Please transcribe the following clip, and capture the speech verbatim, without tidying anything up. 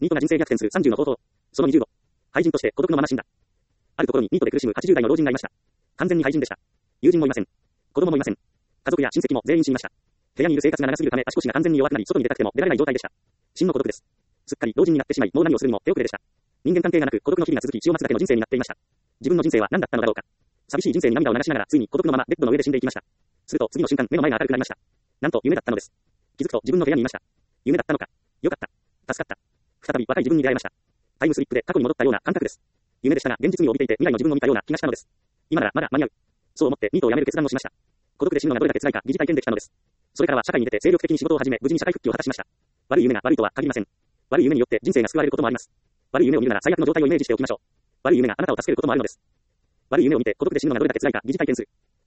ニートが人生逆転するさんじゅうの方法。そのにじゅうご。廃人として孤独のまま死んだ。あるところにニートで苦しむはちじゅう代の老人がいました。完全に廃人でした。友人もいません。子供もいません。家族や親戚も全員死にました。部屋にいる生活が長すぎるため足腰が完全に弱くなり外に出たくても出られない状態でした。真の孤独です。すっかり老人になってしまい、もう何をするにも手遅れでした。人間関係がなく孤独の日々が続き、血を待つだけの人生になっていました。自分の人生は何だったのだろうか。寂しい人生に涙を流しながら、ついに孤独のままベッドの上で死んでいきました。すると次の瞬間、目の前が明るくなりました。なんと夢だったのです。気づくと自分の部屋にいました。夢だったのか。よかった。助かった。再び若い自分に出会いました。タイムスリップで過去に戻ったような感覚です。夢でしたが現実味を帯びていて未来の自分を見たような気がしたのです。今ならまだ間に合う。そう思ってニートを辞める決断をしました。孤独で死ぬのがどれだけ辛いか疑似体験できたのです。それからは社会に出て精力的に仕事を始め無事に社会復帰を果たしました。悪い夢が悪いとは限りません。悪い夢によって人生が救われることもあります。悪い夢を見るなら最悪の状態をイメージしておきましょう。悪い夢があなたを助けることもあるのです。悪い夢を見て孤独で死ぬのがどれだけ辛いか疑似体験する。